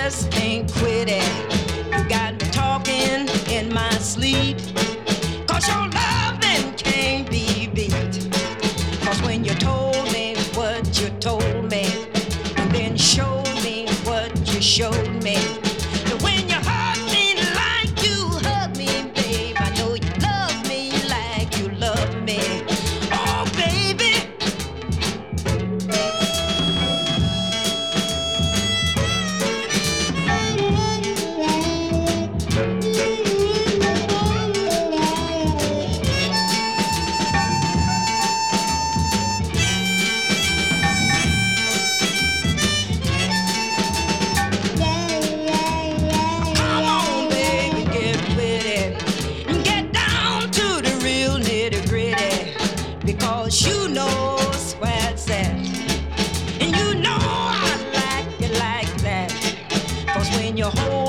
just can't quit it. You got me talking in my sleep. 'Cause your loving can't be beat. 'Cause when you told me what you told me, and then showed me what you showed me, and when you hurt me like you hurt me, babe, I know you love me like you love me. Oh, baby. Come on, baby, get with it. Get down to the real nitty-gritty. Because you know where it's at. And you know I like it like that. 'Cause when you hold